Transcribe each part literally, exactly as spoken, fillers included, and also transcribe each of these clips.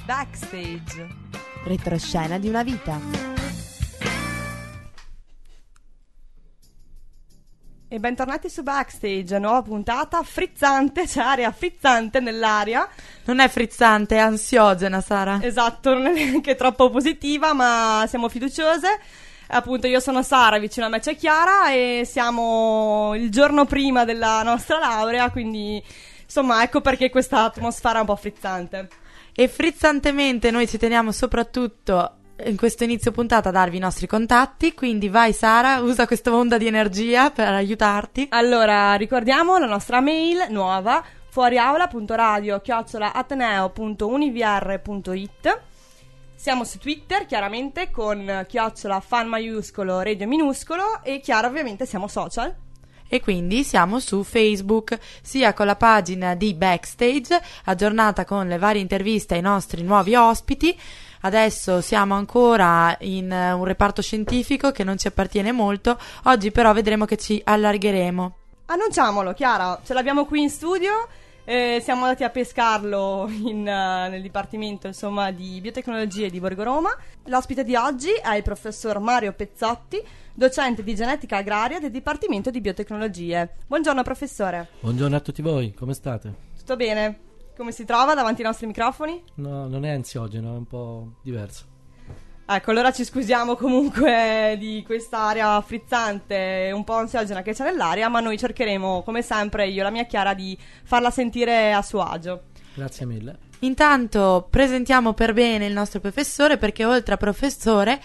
Backstage, retroscena di una vita. E bentornati su Backstage, nuova puntata frizzante, c'è aria frizzante nell'aria. Non è frizzante, è ansiogena, Sara. Esatto, non è neanche troppo positiva, ma siamo fiduciose. Appunto, io sono Sara, vicino a me c'è Chiara e siamo il giorno prima della nostra laurea, quindi insomma ecco perché questa atmosfera è un po' frizzante. E frizzantemente noi ci teniamo soprattutto in questo inizio puntata a darvi i nostri contatti, quindi vai Sara, usa questa onda di energia per aiutarti. Allora, ricordiamo la nostra mail nuova, fuoriaula.radio chiocciola ateneo punto univr punto it. Siamo su Twitter, chiaramente, con chiocciola fan maiuscolo, radio minuscolo, e Chiara ovviamente siamo social. E quindi siamo su Facebook, sia con la pagina di Backstage, aggiornata con le varie interviste ai nostri nuovi ospiti. Adesso siamo ancora in un reparto scientifico che non ci appartiene molto, oggi però vedremo che ci allargheremo. Annunciamolo, Chiara, ce l'abbiamo qui in studio. Eh, siamo andati a pescarlo in, uh, nel dipartimento insomma di biotecnologie di Borgo Roma. L'ospite di oggi è il professor Mario Pezzotti, docente di genetica agraria del dipartimento di biotecnologie. Buongiorno professore. Buongiorno a tutti voi, come state? Tutto bene? Come si trova davanti ai nostri microfoni? No, non è ansiogeno, è un po' diverso. Ecco, allora ci scusiamo comunque di quest'aria frizzante, un po' ansiogena che c'è nell'aria, ma noi cercheremo, come sempre, io e la mia Chiara, di farla sentire a suo agio. Grazie mille. Intanto presentiamo per bene il nostro professore, perché oltre a professore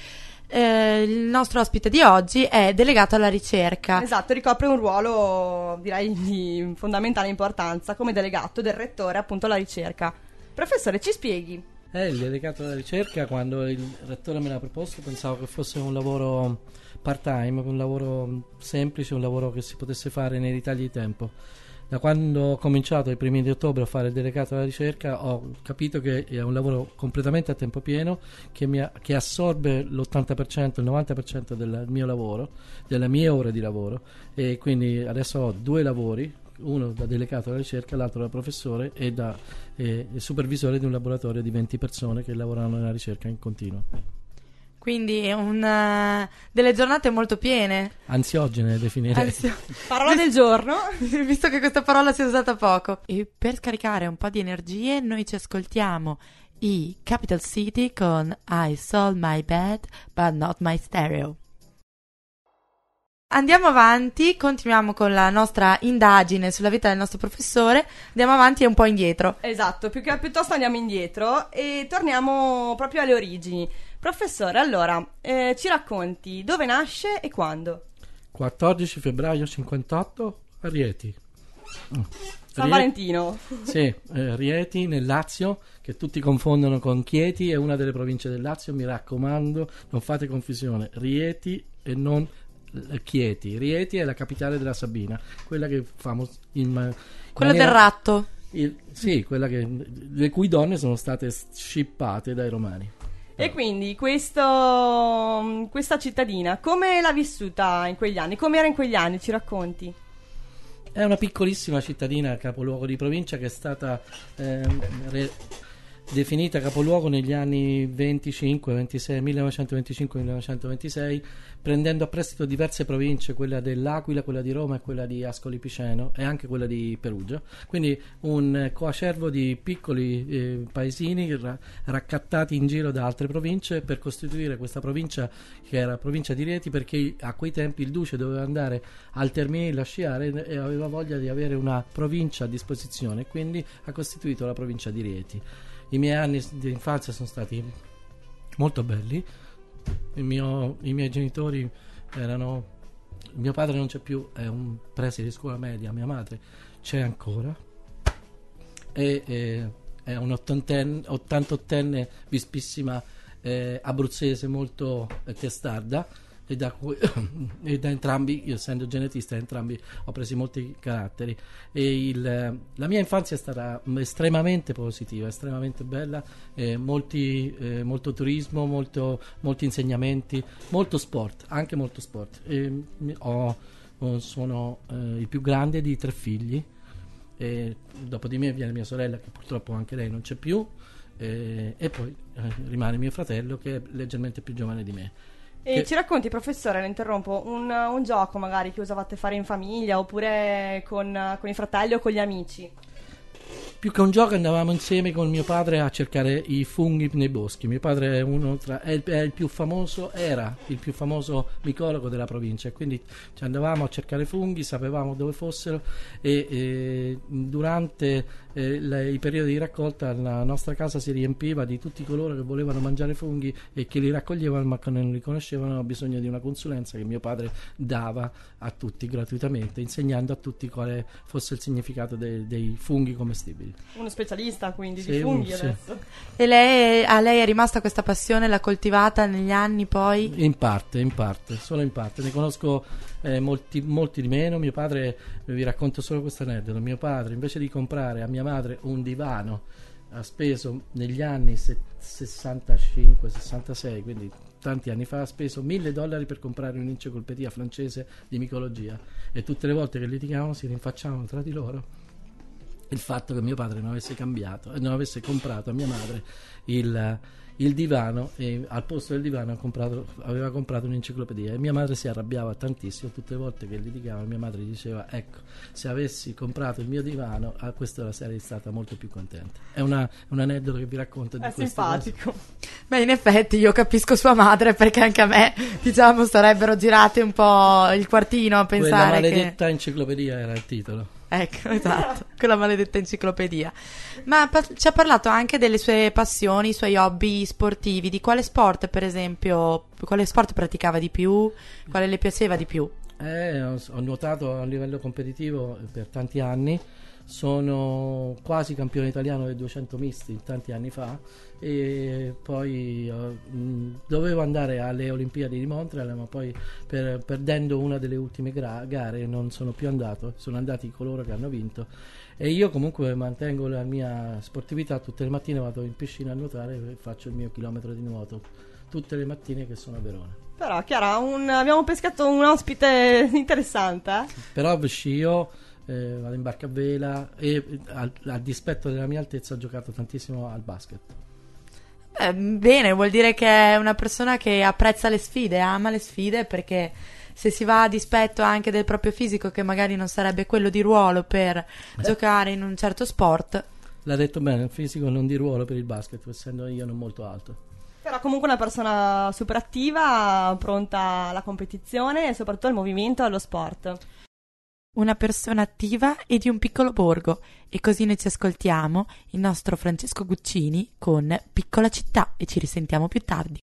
eh, il nostro ospite di oggi è delegato alla ricerca. Esatto, ricopre un ruolo, direi, di fondamentale importanza come delegato del rettore appunto alla ricerca. Professore, ci spieghi? Eh, il delegato alla ricerca, quando il rettore me l'ha proposto, pensavo che fosse un lavoro part-time, un lavoro semplice, un lavoro che si potesse fare nei ritagli di tempo. Da quando ho cominciato ai primi di ottobre a fare il delegato alla ricerca ho capito che è un lavoro completamente a tempo pieno, che, mi ha, che assorbe l'ottanta per cento, il novanta per cento del mio lavoro, delle mie ore di lavoro, e quindi adesso ho due lavori, uno da delegato alla ricerca, l'altro da professore e da eh, supervisore di un laboratorio di venti persone che lavorano nella ricerca in continuo. Quindi un, uh, delle giornate molto piene. Ansiogene definirei. Ansio- Parola del giorno. Visto che questa parola si è usata poco. E per scaricare un po' di energie noi ci ascoltiamo i Capital City con I Sold My Bed But Not My Stereo. Andiamo avanti, continuiamo con la nostra indagine sulla vita del nostro professore. Andiamo avanti e un po' indietro. Esatto, più che piuttosto andiamo indietro e torniamo proprio alle origini. Professore, allora, eh, ci racconti dove nasce e quando? quattordici febbraio cinquantotto a Rieti. San Rieti, Valentino. Sì, eh, Rieti nel Lazio, che tutti confondono con Chieti, è una delle province del Lazio, mi raccomando, non fate confusione. Rieti e non Chieti. Rieti è la capitale della Sabina, quella che famo in, in Quello maniera, del ratto. il, sì, quella che le cui donne sono state scippate dai romani. E quindi questo, questa cittadina, come l'ha vissuta in quegli anni? Come era in quegli anni? Ci racconti? È una piccolissima cittadina, capoluogo di provincia, che è stata ehm, re- definita capoluogo negli anni venticinque ventisei, millenovecentoventicinque millenovecentoventisei, prendendo a prestito diverse province, quella dell'Aquila, quella di Roma e quella di Ascoli Piceno e anche quella di Perugia. Quindi un coacervo di piccoli eh, paesini ra- raccattati in giro da altre province per costituire questa provincia, che era provincia di Rieti, perché a quei tempi il duce doveva andare al Terminillo a sciare e aveva voglia di avere una provincia a disposizione, quindi ha costituito la provincia di Rieti. I miei anni di infanzia sono stati molto belli. Il mio, i miei genitori erano, mio padre non c'è più, è un preside di scuola media, mia madre c'è ancora e, e è un ottantenne, ottantottenne vispissima eh, abruzzese molto eh, testarda, e da, cui, e da entrambi, io essendo genetista, entrambi ho preso molti caratteri, e il, la mia infanzia è stata estremamente positiva, estremamente bella, eh, molti, eh, molto turismo, molto, molti insegnamenti, molto sport, anche molto sport. E ho, sono eh, il più grande di tre figli, e dopo di me viene mia sorella, che purtroppo anche lei non c'è più, eh, e poi eh, rimane mio fratello che è leggermente più giovane di me. E Che- ci racconti, professore, le interrompo, un, un gioco magari che usavate fare in famiglia oppure con, con i fratelli o con gli amici? Più che un gioco andavamo insieme con mio padre a cercare i funghi nei boschi. Mio padre è uno tra, è il, è il più famoso, era il più famoso micologo della provincia, e quindi ci andavamo a cercare funghi, sapevamo dove fossero, e, e durante eh, le- i periodi di raccolta la nostra casa si riempiva di tutti coloro che volevano mangiare funghi e che li raccoglievano ma che non li conoscevano. Avevano bisogno di una consulenza che mio padre dava a tutti gratuitamente, insegnando a tutti quale fosse il significato de- dei funghi commestibili. Uno specialista quindi Sì, di un- funghi sì. adesso. E lei, a lei è rimasta questa passione, l'ha coltivata negli anni poi? In parte, in parte, solo in parte. Ne conosco eh, molti, molti di meno. Mio padre, vi racconto solo questo aneddoto. Mio padre, invece di comprare a mia madre un divano, ha speso negli anni se- sessantacinque sessantasei, quindi tanti anni fa, ha speso mille dollari per comprare un'enciclopedia francese di micologia. E tutte le volte che litigavano si rinfacciavano tra di loro il fatto che mio padre non avesse cambiato, non avesse comprato a mia madre il, il divano, e al posto del divano ha comprato, aveva comprato un'enciclopedia, e mia madre si arrabbiava tantissimo. Tutte le volte che litigava mia madre diceva: ecco, se avessi comprato il mio divano, a questo sarei stata molto più contenta. È una- un aneddoto che vi racconto di È queste cose. simpatico. Beh, in effetti io capisco sua madre, perché anche a me, diciamo, sarebbero girate un po' il quartino a Quella pensare che... maledetta enciclopedia era il titolo. Ecco, esatto, quella maledetta enciclopedia. Ma pa- ci ha parlato anche delle sue passioni, i suoi hobby sportivi. Di quale sport, per esempio, quale sport praticava di più? Quale le piaceva di più? Eh, ho, ho nuotato a livello competitivo per tanti anni, sono quasi campione italiano del duecento misti tanti anni fa, e poi eh, mh, dovevo andare alle Olimpiadi di Montreal, ma poi per- perdendo una delle ultime gra- gare non sono più andato, sono andati coloro che hanno vinto, e io comunque mantengo la mia sportività. Tutte le mattine vado in piscina a nuotare e faccio il mio chilometro di nuoto tutte le mattine che sono a Verona. Però Chiara, un- abbiamo pescato un ospite interessante, eh? Però scio, eh, vado in barca a vela, e eh, al, a dispetto della mia altezza ho giocato tantissimo al basket. Eh, bene, vuol dire che è una persona che apprezza le sfide, ama le sfide, perché se si va a dispetto anche del proprio fisico, che magari non sarebbe quello di ruolo per giocare in un certo sport. L'ha detto bene, il fisico non di ruolo per il basket, essendo io non molto alto. Però comunque una persona super attiva, pronta alla competizione e soprattutto al movimento e allo sport. Una persona attiva e di un piccolo borgo. E così noi ci ascoltiamo il nostro Francesco Guccini con Piccola città, e ci risentiamo più tardi.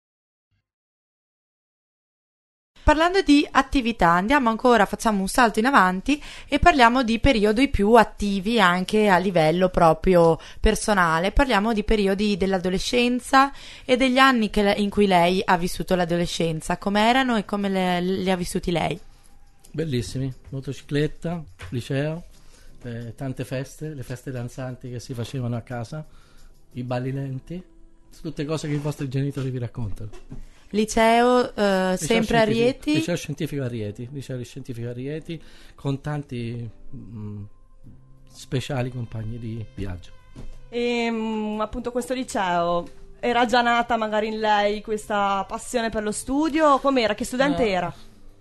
Parlando di attività, andiamo ancora, facciamo un salto in avanti e parliamo di periodi più attivi anche a livello proprio personale. Parliamo di periodi dell'adolescenza e degli anni che le- in cui lei ha vissuto l'adolescenza. Come erano e come le, le ha vissuti lei? Bellissimi, motocicletta, liceo, eh, tante feste, le feste danzanti che si facevano a casa, i balli lenti, tutte cose che i vostri genitori vi raccontano. Liceo, eh, sempre a Liceo scientifico- Rieti? Liceo scientifico a Rieti, liceo scientifico a Rieti, con tanti mh, speciali compagni di viaggio. E mm, appunto questo liceo, era già nata magari in lei questa passione per lo studio? Com'era? Che studente No. era?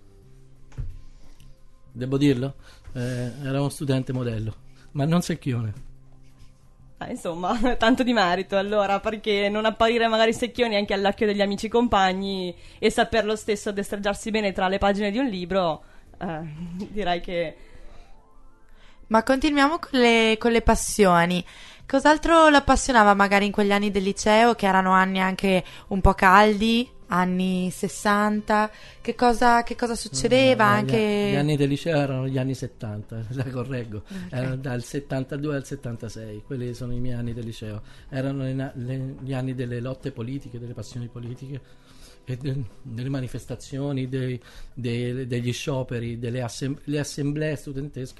Devo dirlo, eh, era uno studente modello, ma non secchione. Ah, insomma, tanto di merito allora, perché non apparire magari secchioni anche all'occhio degli amici compagni e saper lo stesso destreggiarsi bene tra le pagine di un libro, eh, direi che... Ma continuiamo con le, con le passioni. Cos'altro l'appassionava magari in quegli anni del liceo, che erano anni anche un po' caldi, anni sessanta? Che cosa, che cosa succedeva? No, gli- anche... Gli anni del liceo erano gli anni settanta, la correggo, erano dal settantadue al settantasei, quelli sono i miei anni del liceo, erano le na- le- gli anni delle lotte politiche, delle passioni politiche, e de- delle manifestazioni, dei- dei- degli scioperi, delle assem- le assemblee studentesche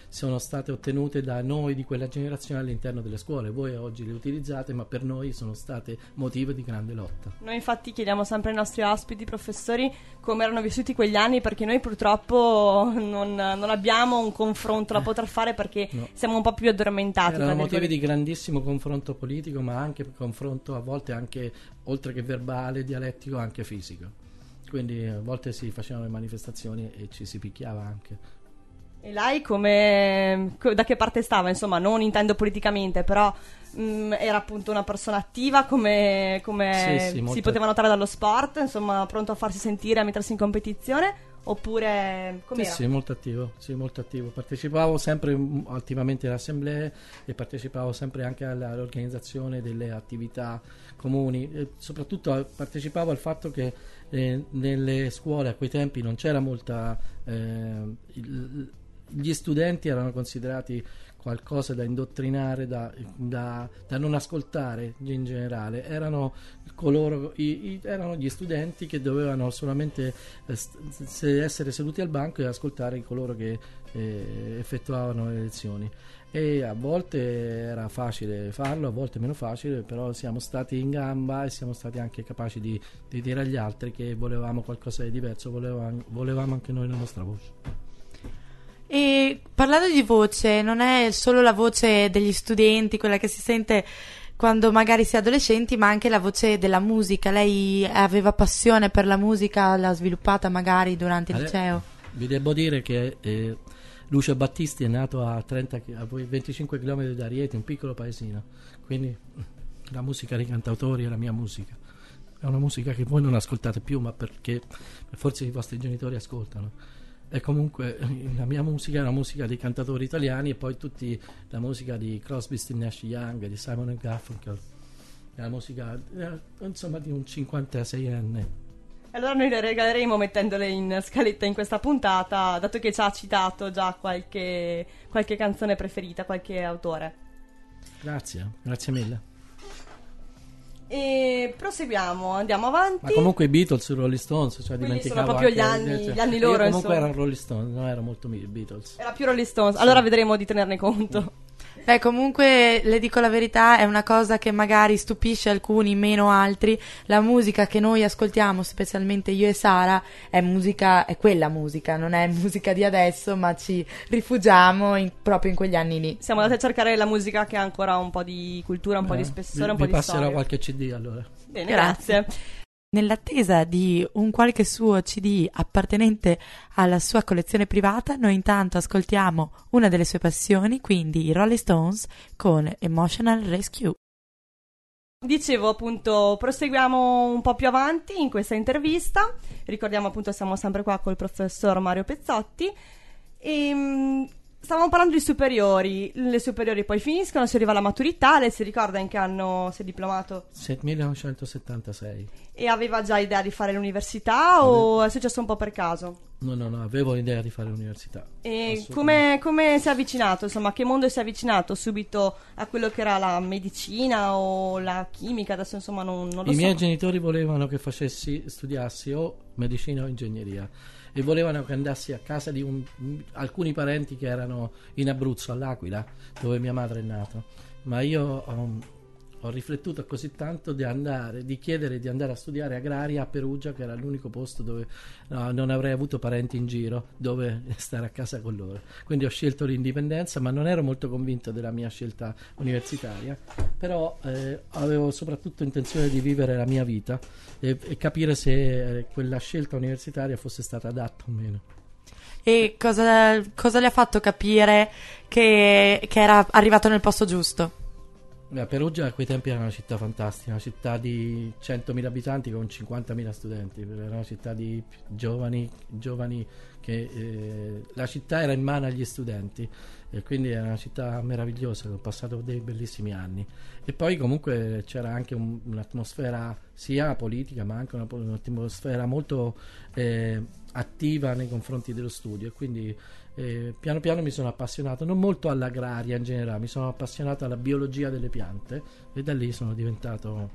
sono state ottenute da noi di quella generazione all'interno delle scuole. Voi oggi le utilizzate, ma per noi sono state motivo di grande lotta. Noi infatti chiediamo sempre ai nostri ospiti, professori, come erano vissuti quegli anni, perché noi purtroppo non, non abbiamo un confronto da poter fare, perché No. siamo un po' più addormentati. Erano tra motivi virgolette. di grandissimo confronto politico, ma anche confronto a volte anche, oltre che verbale, dialettico, anche fisico. Quindi a volte si facevano le manifestazioni e ci si picchiava anche. E lei come, co- da che parte stava? Insomma, non intendo politicamente, però mh, era appunto una persona attiva, come, come Sì, sì, si molto- poteva notare dallo sport, insomma, pronto a farsi sentire, a mettersi in competizione, oppure Sì, com'era? sì, molto attivo, sì, molto attivo. Partecipavo sempre mm, attivamente alle assemblee e partecipavo sempre anche alla- all'organizzazione delle attività comuni. E soprattutto eh, partecipavo al fatto che eh, nelle scuole a quei tempi non c'era molta... eh, il- gli studenti erano considerati qualcosa da indottrinare, da, da- da non ascoltare in generale. Erano coloro, i- i- erano gli studenti che dovevano solamente eh, st- se- essere seduti al banco e ascoltare coloro che eh, effettuavano le lezioni. E a volte era facile farlo, a volte meno facile, però siamo stati in gamba e siamo stati anche capaci di, di dire agli altri che volevamo qualcosa di diverso, volevamo, volevamo anche noi la nostra voce. E parlando di voce, non è solo la voce degli studenti, quella che si sente quando magari si è adolescenti, ma anche la voce della musica. Lei aveva passione per la musica, l'ha sviluppata magari durante il Ale- liceo? Vi devo dire che eh, Lucio Battisti è nato a, trenta, chi- a venticinque chilometri da Rieti, un piccolo paesino, quindi la musica dei cantautori è la mia musica. È una musica che voi non ascoltate più, ma perché forse i vostri genitori ascoltano. E comunque eh, la mia musica è una musica dei cantatori italiani, e poi tutti la musica di Crosby, Stills, Nash Young, di Simon and Garfunkel, è la musica eh, insomma di un cinquantaseienne. Allora noi le regaleremo, mettendole in scaletta in questa puntata, dato che ci ha citato già qualche, qualche canzone preferita, qualche autore. Grazie, grazie mille. E proseguiamo, andiamo avanti. Ma comunque i Beatles, i Rolling Stones, cioè Quindi dimenticavo sono proprio gli anche- anni- cioè, gli anni io loro, comunque insomma. erano Rolling Stones, non ero molto i Beatles. Era più Rolling Stones, allora vedremo di tenerne conto. Beh, comunque le dico la verità, è una cosa che magari stupisce alcuni, meno altri. La musica che noi ascoltiamo, specialmente io e Sara, è musica, è quella musica, non è musica di adesso, ma ci rifugiamo in- proprio in quegli anni lì. Siamo andati a cercare la musica che ha ancora un po' di cultura, un po' di Eh, spessore, vi, un po' vi di passerò storia. qualche C D allora. Bene, Grazie. grazie. Nell'attesa di un qualche suo C D appartenente alla sua collezione privata, noi intanto ascoltiamo una delle sue passioni, quindi i Rolling Stones con Emotional Rescue. Dicevo appunto, proseguiamo un po' più avanti in questa intervista. Ricordiamo appunto, siamo sempre qua col professor Mario Pezzotti. E, mh, stavamo parlando di superiori. Le superiori poi finiscono, si arriva alla maturità. Lei si ricorda in che anno si è diplomato? Se- millenovecentosettantasei. E aveva già idea di fare l'università o è successo un po' per caso? No, no, no, avevo l'idea di fare l'università. E Assolutamente. come, come si è avvicinato? Insomma, a che mondo si è avvicinato? Subito a quello che era la medicina o la chimica? Adesso insomma non, non lo I so. miei genitori volevano che facessi, studiassi o medicina o ingegneria, e volevano che andassi a casa di un- alcuni parenti che erano in Abruzzo, all'Aquila, dove mia madre è nata. Ma io ho, ho riflettuto così tanto di andare, di chiedere di andare a studiare agraria a Perugia, che era l'unico posto dove no, non avrei avuto parenti in giro, dove stare a casa con loro. Quindi ho scelto l'indipendenza, ma non ero molto convinto della mia scelta universitaria. Però eh, avevo soprattutto intenzione di vivere la mia vita e, e capire se eh, quella scelta universitaria fosse stata adatta o meno. E cosa, cosa le ha fatto capire che, che era arrivato nel posto giusto? Beh, Perugia a quei tempi era una città fantastica, una città di centomila abitanti con cinquantamila studenti, era una città di giovani, giovani che eh, la città era in mano agli studenti, e quindi era una città meravigliosa, ho passato dei bellissimi anni. E poi comunque c'era anche un- un'atmosfera sia politica, ma anche una, un'atmosfera molto eh, attiva nei confronti dello studio, e quindi eh, piano piano mi sono appassionato non molto all'agraria in generale, mi sono appassionato alla biologia delle piante, e da lì sono diventato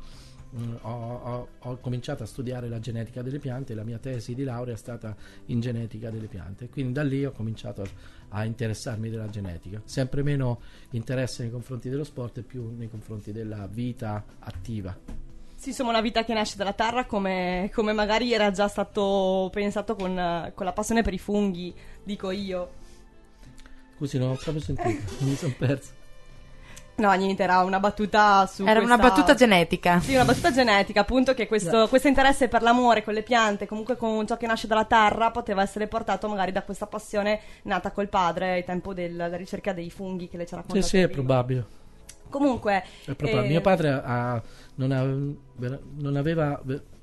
mh, ho, ho, ho cominciato a studiare la genetica delle piante, la mia tesi di laurea è stata in genetica delle piante, quindi da lì ho cominciato a, a interessarmi della genetica, sempre meno interesse nei confronti dello sport e più nei confronti della vita attiva. Sì, insomma, una vita che nasce dalla terra, come, come magari era già stato pensato con, con la passione per i funghi, dico io. Scusi, non ho proprio sentito, mi sono perso. No, niente, era una battuta su Era questa... una battuta genetica. Sì, una battuta genetica, appunto, che questo, No. questo interesse per l'amore con le piante, comunque con ciò che nasce dalla terra, poteva essere portato magari da questa passione nata col padre ai tempo del- della ricerca dei funghi che lei ci ha Sì, raccontato sì, è prima. probabile. Comunque... È probabile. eh, Mio padre ha- non, ha- non aveva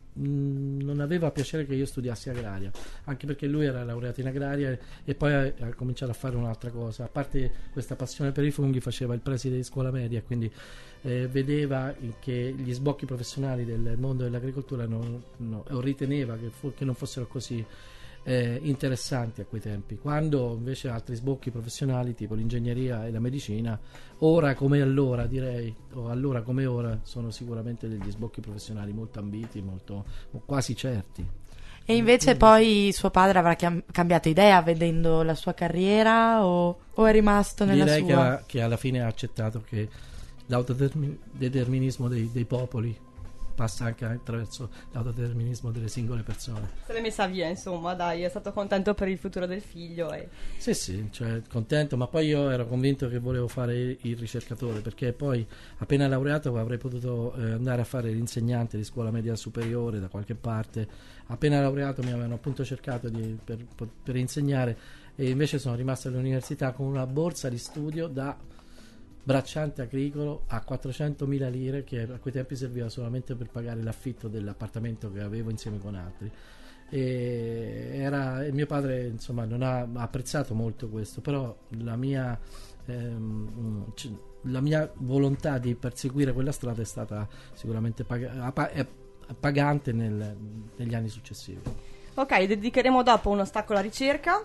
mh, non aveva piacere che io studiassi agraria, anche perché lui era laureato in agraria e, e poi ha, ha cominciato a fare un'altra cosa. A parte questa passione per i funghi, faceva il preside di scuola media, quindi eh, vedeva che gli sbocchi professionali del mondo dell'agricoltura non, no, o riteneva che, fu- che non fossero così eh, interessanti a quei tempi, quando invece altri sbocchi professionali tipo l'ingegneria e la medicina, ora come allora direi, o allora come ora, sono sicuramente degli sbocchi professionali molto ambiti, molto quasi certi. E invece poi suo padre avrà chiam- cambiato idea vedendo la sua carriera o, o è rimasto nella Direi che, sua? ha- che alla fine ha accettato che l'autodeterminismo dei, dei popoli passa anche attraverso l'autodeterminismo delle singole persone. Se l'è messa via, insomma, dai, è stato contento per il futuro del figlio e... Sì, sì, cioè contento, ma poi io ero convinto che volevo fare il ricercatore, perché poi appena laureato avrei potuto eh, andare a fare l'insegnante di scuola media superiore da qualche parte. Appena laureato mi avevano appunto cercato di, per, per insegnare, e invece sono rimasto all'università con una borsa di studio da bracciante agricolo a quattrocentomila lire, che a quei tempi serviva solamente per pagare l'affitto dell'appartamento che avevo insieme con altri. E era, e mio padre insomma non ha apprezzato molto questo, però la mia ehm, c- la mia volontà di perseguire quella strada è stata sicuramente pag- pa- è pagante nel- negli anni successivi. Ok, dedicheremo dopo uno stacco alla ricerca.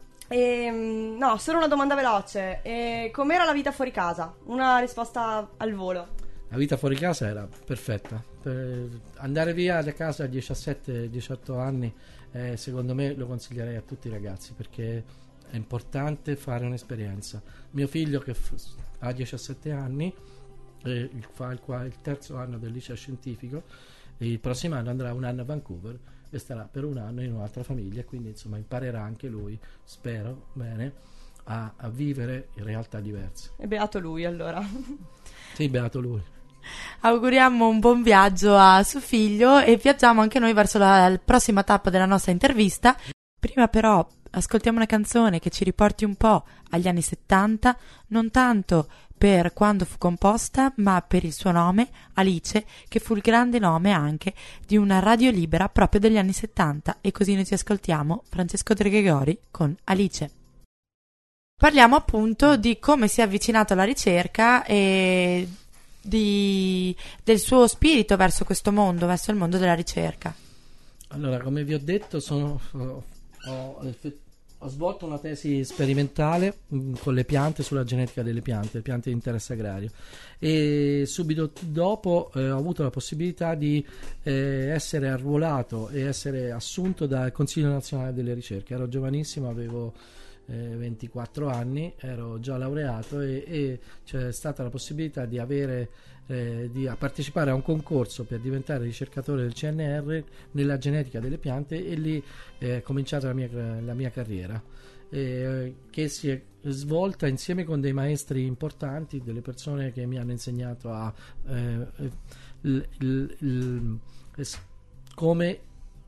E, no, solo una domanda veloce. E com'era la vita fuori casa? Una risposta al volo. La vita fuori casa era perfetta. Per andare via da casa a diciassette diciotto anni, eh, secondo me lo consiglierei a tutti i ragazzi, perché è importante fare un'esperienza. Mio figlio che f- ha diciassette anni, eh, il- fa il, qua- il terzo anno del liceo scientifico, e il prossimo anno andrà un anno a Vancouver e starà per un anno in un'altra famiglia, quindi insomma imparerà anche lui, spero bene, a, a vivere in realtà diverse. E beato lui, allora. Sì, beato lui. Auguriamo un buon viaggio a suo figlio e viaggiamo anche noi verso la, la prossima tappa della nostra intervista. Prima però ascoltiamo una canzone che ci riporti un po' agli anni settanta, non tanto per quando fu composta, ma per il suo nome, Alice, che fu il grande nome anche di una radio libera proprio degli anni settanta. E così noi ci ascoltiamo Francesco De Gregori con Alice. Parliamo appunto di come si è avvicinato alla ricerca e di, del suo spirito verso questo mondo, verso il mondo della ricerca. Allora, come vi ho detto, sono, ho, ho, ho svolto una tesi sperimentale mh, con le piante, sulla genetica delle piante, le piante di interesse agrario, e subito dopo eh, ho avuto la possibilità di eh, essere arruolato e essere assunto dal Consiglio Nazionale delle Ricerche. Ero giovanissimo, avevo eh, ventiquattro anni, ero già laureato e, e c'è stata la possibilità di avere Eh, di a partecipare a un concorso per diventare ricercatore del C N R nella genetica delle piante, e lì è cominciata la mia, la mia carriera, eh, che si è svolta insieme con dei maestri importanti, delle persone che mi hanno insegnato a eh, il, il, il, come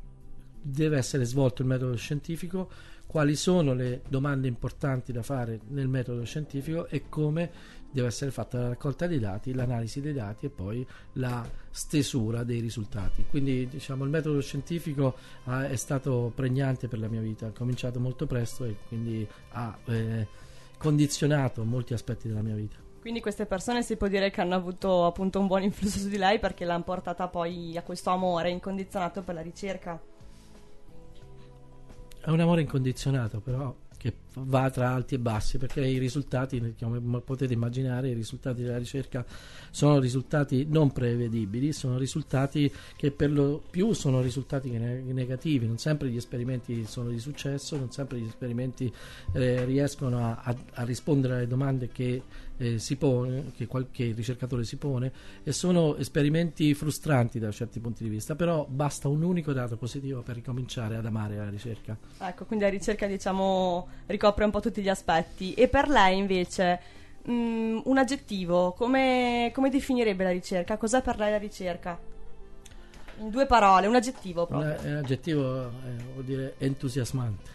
deve essere svolto il metodo scientifico, quali sono le domande importanti da fare nel metodo scientifico e come deve essere fatta la raccolta dei dati, l'analisi dei dati e poi la stesura dei risultati. Quindi diciamo il metodo scientifico ha, è stato pregnante per la mia vita, ha cominciato molto presto e quindi ha eh, condizionato molti aspetti della mia vita. Quindi queste persone si può dire che hanno avuto appunto un buon influsso su di lei, perché l'hanno portata poi a questo amore incondizionato per la ricerca. È un amore incondizionato, però che va tra alti e bassi, perché i risultati, come potete immaginare, i risultati della ricerca sono risultati non prevedibili, sono risultati che per lo più sono risultati negativi. Non sempre gli esperimenti sono di successo, non sempre gli esperimenti eh, riescono a, a, a rispondere alle domande che eh, si pone, che qualche ricercatore si pone, e sono esperimenti frustranti da certi punti di vista, però basta un unico dato positivo per ricominciare ad amare la ricerca. Ecco, quindi la ricerca, diciamo, ricopre un po' tutti gli aspetti. E per lei invece mh, un aggettivo, come, come definirebbe la ricerca? Cos'è per lei la ricerca? In due parole, un aggettivo proprio. Un aggettivo eh, vuol dire entusiasmante.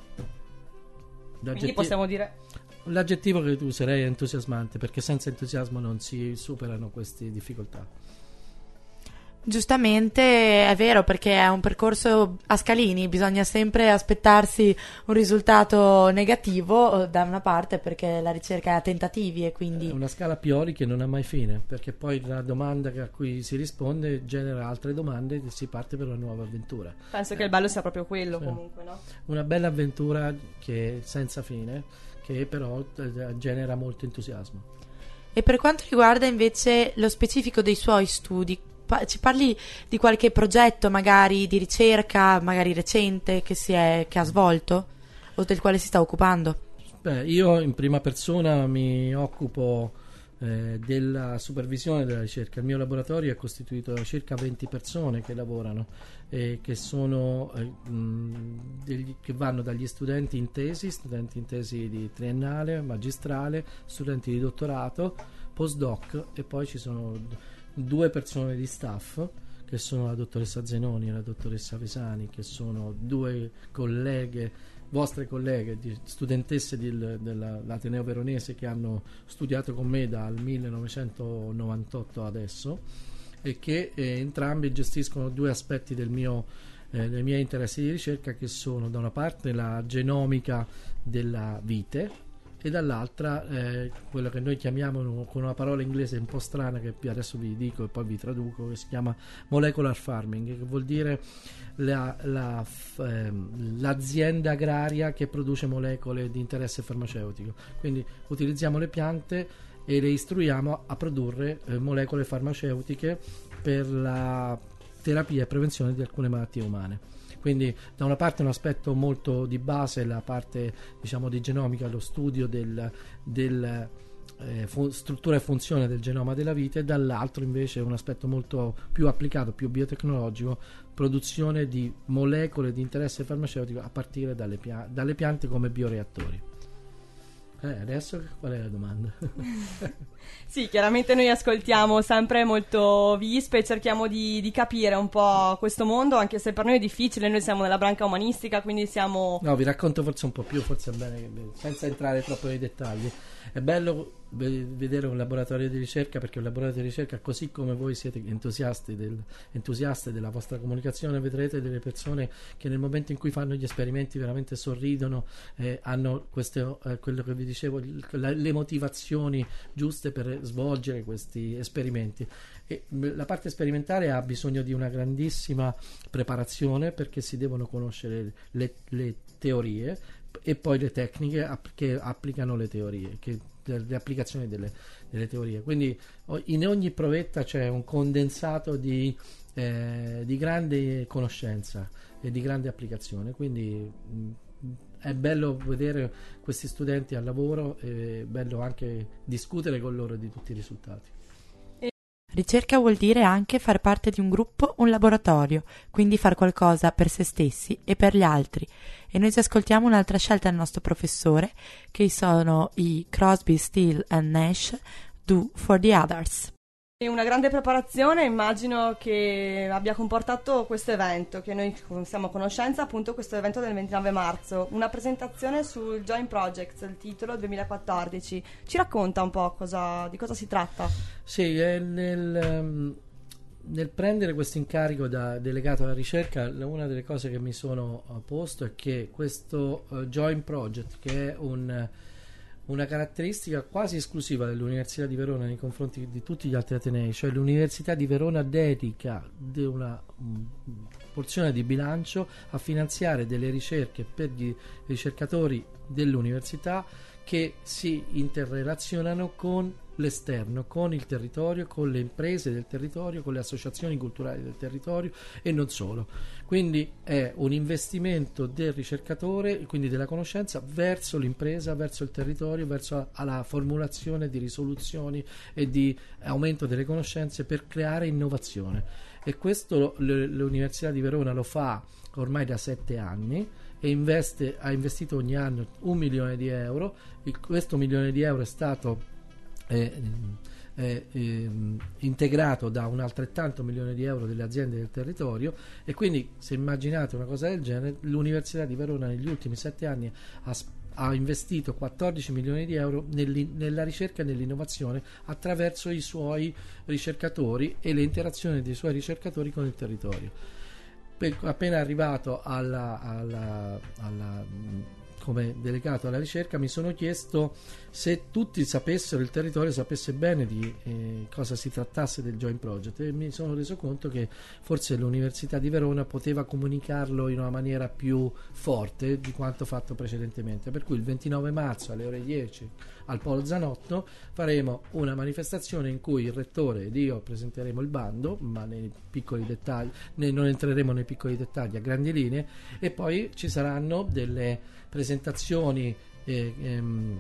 Quindi possiamo dire... L'aggettivo che userei è entusiasmante, perché senza entusiasmo non si superano queste difficoltà. Giustamente, è vero, perché è un percorso a scalini, bisogna sempre aspettarsi un risultato negativo da una parte, perché la ricerca è a tentativi e quindi... È una scala a priori che non ha mai fine, perché poi la domanda a cui si risponde genera altre domande e si parte per una nuova avventura. Penso che il bello sia proprio quello, sì. Comunque, no? Una bella avventura che è senza fine, che però genera molto entusiasmo. E per quanto riguarda invece lo specifico dei suoi studi, pa- ci parli di qualche progetto magari di ricerca, magari recente, che, si è, che ha svolto o del quale si sta occupando? Beh, io in prima persona mi occupo eh, della supervisione della ricerca. Il mio laboratorio è costituito da circa venti persone che lavorano e che sono eh, mh, degli, che vanno dagli studenti in tesi, studenti in tesi di triennale, magistrale, studenti di dottorato, postdoc, e poi ci sono due persone di staff che sono la dottoressa Zenoni e la dottoressa Vesani, che sono due colleghe, vostre colleghe, di, studentesse del, dell'Ateneo Veronese, che hanno studiato con me dal millenovecentonovantotto adesso, e che eh, entrambi gestiscono due aspetti del mio, eh, dei miei interessi di ricerca, che sono da una parte la genomica della vite e dall'altra eh, quello che noi chiamiamo con una parola inglese un po' strana, che adesso vi dico e poi vi traduco, che si chiama molecular farming, che vuol dire la, la, ehm, l'azienda agraria che produce molecole di interesse farmaceutico. Quindi utilizziamo le piante e le istruiamo a produrre eh, molecole farmaceutiche per la terapia e prevenzione di alcune malattie umane. Quindi da una parte un aspetto molto di base, la parte, diciamo, di genomica, lo studio del, del eh, fu- struttura e funzione del genoma della vite, e dall'altro invece un aspetto molto più applicato, più biotecnologico, produzione di molecole di interesse farmaceutico a partire dalle, pia- dalle piante come bioreattori. Eh, adesso qual è la domanda? Sì, chiaramente noi ascoltiamo sempre molto Vispe e cerchiamo di, di capire un po' questo mondo, anche se per noi è difficile, noi siamo nella branca umanistica, quindi siamo... No, vi racconto forse un po' più, forse è bene, senza entrare troppo nei dettagli. È bello vedere un laboratorio di ricerca, perché un laboratorio di ricerca, così come voi siete entusiasti, del, entusiasti della vostra comunicazione, vedrete delle persone che nel momento in cui fanno gli esperimenti veramente sorridono, eh, hanno queste, eh, quello che vi dicevo, le, le motivazioni giuste per svolgere questi esperimenti. E la parte sperimentale ha bisogno di una grandissima preparazione, perché si devono conoscere le, le teorie e poi le tecniche app- che applicano le teorie, che, le applicazioni delle, delle teorie. Quindi in ogni provetta c'è un condensato di, eh, di grande conoscenza e di grande applicazione. Quindi mh, è bello vedere questi studenti al lavoro, è bello anche discutere con loro di tutti i risultati. Ricerca vuol dire anche far parte di un gruppo, un laboratorio, quindi far qualcosa per se stessi e per gli altri. E noi ci ascoltiamo un'altra scelta del nostro professore, che sono i Crosby, Still and Nash, Do for the Others. E una grande preparazione, immagino che abbia comportato questo evento, che noi siamo a conoscenza, appunto questo evento del ventinove marzo, una presentazione sul Joint Projects, il titolo duemilaquattordici. Ci racconta un po' cosa, di cosa si tratta? Sì, è nel, um, nel prendere questo incarico da delegato alla ricerca, una delle cose che mi sono uh, posto è che questo uh, Joint Project, che è un... una caratteristica quasi esclusiva dell'Università di Verona nei confronti di tutti gli altri atenei, cioè l'Università di Verona dedica de una um, porzione di bilancio a finanziare delle ricerche per gli ricercatori dell'università che si interrelazionano con l'esterno, con il territorio, con le imprese del territorio, con le associazioni culturali del territorio e non solo. Quindi è un investimento del ricercatore, quindi della conoscenza, verso l'impresa, verso il territorio, verso la formulazione di risoluzioni e di aumento delle conoscenze per creare innovazione. E questo l'Università di Verona lo fa ormai da sette anni e investe, ha investito ogni anno un milione di euro. Il, questo milione di euro è stato È, è, è integrato da un altrettanto milione di euro delle aziende del territorio, e quindi se immaginate una cosa del genere, l'Università di Verona negli ultimi sette anni ha, ha investito quattordici milioni di euro nella ricerca e nell'innovazione attraverso i suoi ricercatori e le interazioni dei suoi ricercatori con il territorio. Per, appena arrivato alla, alla, alla come delegato alla ricerca, mi sono chiesto se tutti sapessero, il territorio sapesse bene di eh, cosa si trattasse del Joint Project, e mi sono reso conto che forse l'Università di Verona poteva comunicarlo in una maniera più forte di quanto fatto precedentemente, per cui il ventinove marzo alle ore dieci al Polo Zanotto faremo una manifestazione in cui il rettore ed io presenteremo il bando, ma nei piccoli dettagli, ne, non entreremo nei piccoli dettagli, a grandi linee, e poi ci saranno delle presentazioni eh, ehm,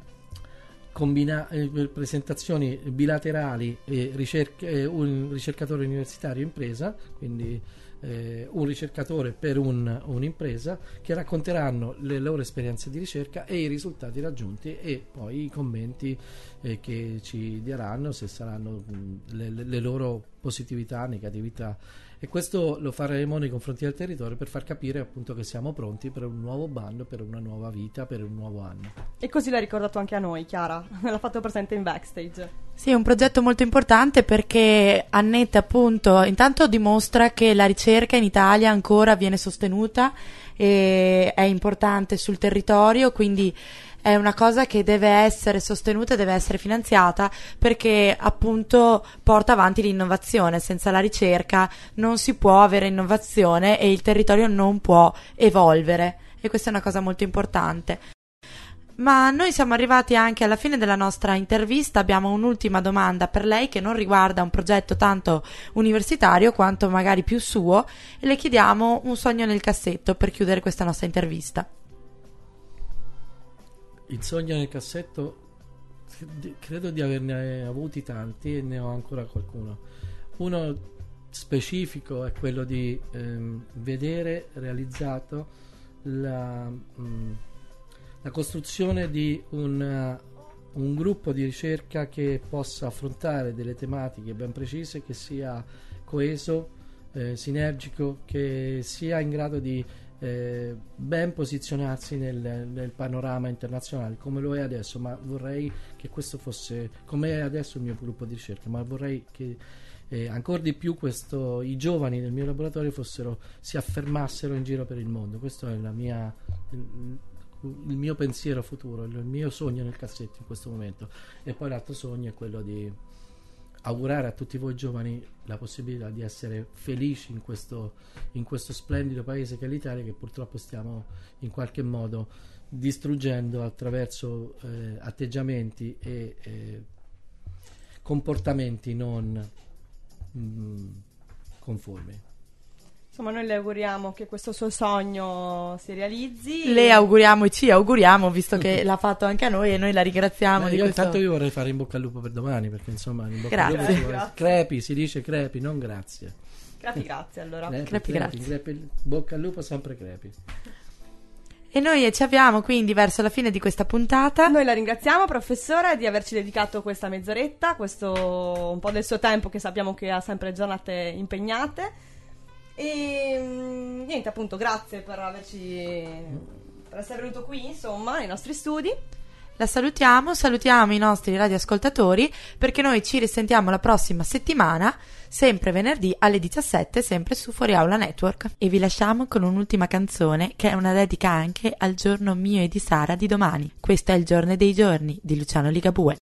combina- eh, presentazioni bilaterali e ricerca- eh, un ricercatore universitario impresa, quindi eh, un ricercatore per un, un'impresa, che racconteranno le loro esperienze di ricerca e i risultati raggiunti, e poi i commenti eh, che ci daranno, se saranno mh, le, le loro positività, negatività. E questo lo faremo nei confronti del territorio per far capire appunto che siamo pronti per un nuovo bando, per una nuova vita, per un nuovo anno. E così l'ha ricordato anche a noi, Chiara, l'ha fatto presente in backstage. Sì, è un progetto molto importante perché Annette appunto intanto dimostra che la ricerca in Italia ancora viene sostenuta e è importante sul territorio, quindi è una cosa che deve essere sostenuta e deve essere finanziata, perché appunto porta avanti l'innovazione. Senza la ricerca non si può avere innovazione e il territorio non può evolvere, e questa è una cosa molto importante. Ma noi siamo arrivati anche alla fine della nostra intervista. Abbiamo un'ultima domanda per lei che non riguarda un progetto tanto universitario quanto magari più suo, e le chiediamo un sogno nel cassetto per chiudere questa nostra intervista. Il sogno nel cassetto, credo di averne avuti tanti e ne ho ancora qualcuno. Uno specifico è quello di ehm, vedere realizzato la, mh, la costruzione di un, un gruppo di ricerca che possa affrontare delle tematiche ben precise, che sia coeso, eh, sinergico, che sia in grado di Eh, ben posizionarsi nel, nel panorama internazionale come lo è adesso, ma vorrei che questo fosse come è adesso il mio gruppo di ricerca, ma vorrei che eh, ancora di più questo, i giovani del mio laboratorio fossero, si affermassero in giro per il mondo. Questo è la mia, il, il mio pensiero futuro, il mio sogno nel cassetto in questo momento. E poi l'altro sogno è quello di augurare a tutti voi giovani la possibilità di essere felici in questo, in questo splendido paese che è l'Italia, che purtroppo stiamo in qualche modo distruggendo attraverso eh, atteggiamenti e eh, comportamenti non mh, conformi. Insomma, noi le auguriamo che questo suo sogno si realizzi. Le auguriamo e ci auguriamo, visto che l'ha fatto anche a noi, e noi la ringraziamo. Beh, di io questo... intanto io vorrei fare in bocca al lupo per domani, perché insomma in bocca Grazie. al lupo Grazie. crepi, si dice crepi, non grazie. Crepi, grazie allora. Crepi, Crepi, crepi, grazie. crepi, bocca al lupo, sempre crepi. E noi ci avviamo quindi verso la fine di questa puntata. Noi la ringraziamo, professore, di averci dedicato questa mezz'oretta, questo un po' del suo tempo, che sappiamo che ha sempre giornate impegnate. E mm, niente, appunto, grazie per averci per essere venuto qui, insomma, nei nostri studi. La salutiamo, salutiamo i nostri radioascoltatori, perché noi ci risentiamo la prossima settimana, sempre venerdì alle diciassette, sempre su Fuori Aula Network. E vi lasciamo con un'ultima canzone, che è una dedica anche al giorno mio e di Sara di domani. Questo è Il giorno dei giorni di Luciano Ligabue.